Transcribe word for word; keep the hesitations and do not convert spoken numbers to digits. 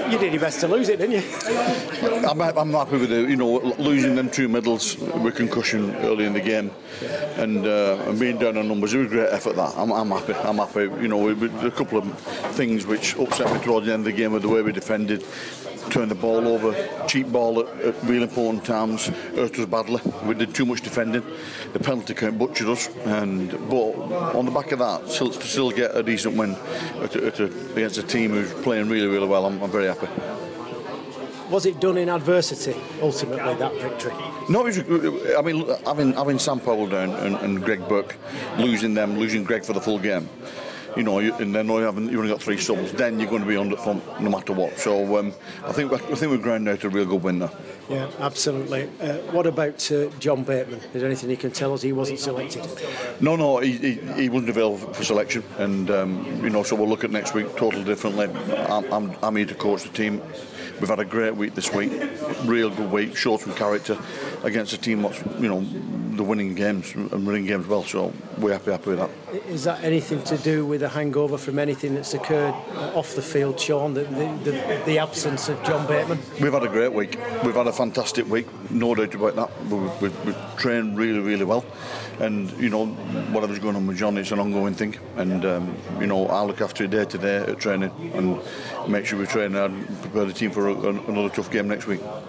You did your best to lose it, didn't you? I'm, I'm happy with it. You know, losing them two medals with concussion early in the game, and, uh, and being down on numbers, it was a great effort. That I'm, I'm happy. I'm happy. You know, we, we, a couple of things which upset me towards the end of the game were the way we defended. Turned the ball over, cheap ball at, at real important times, hurt us badly. We did too much defending. The penalty count butchered us, and but on the back of that, still, to still get a decent win at a, at a, against a team who's playing really, really well, I'm, I'm very happy. Was it done in adversity, ultimately, that victory? No, it was, I mean, having, having Sam Powell down and, and Greg Burke, losing them, losing Greg for the full game, you know, you, and then you haven't, you've only got three subs, then you're going to be under thump no matter what. So um, I think I think we've ground out a real good win there. Yeah, absolutely. Uh, what about uh, John Bateman? Is there anything you can tell us? He wasn't selected. No, no, he, he, he wasn't available for selection, and um, you know, so we'll look at next week totally differently. I'm, I'm, I'm here to coach the team. We've had a great week this week, real good week, showed some character against a team that's, you know, the winning games and winning games well, so we're happy, happy with that. Is that anything to do with a hangover from anything that's occurred off the field, Sean, the, the, the, the absence of John Bateman? We've had a great week. We've had a fantastic week, no doubt about that. We've, we've, we've trained really, really well, and, you know, whatever's going on with John, it's an ongoing thing, and, um, you know, I'll look after it day to day at training and make sure we train and prepare the team for a, another tough game next week.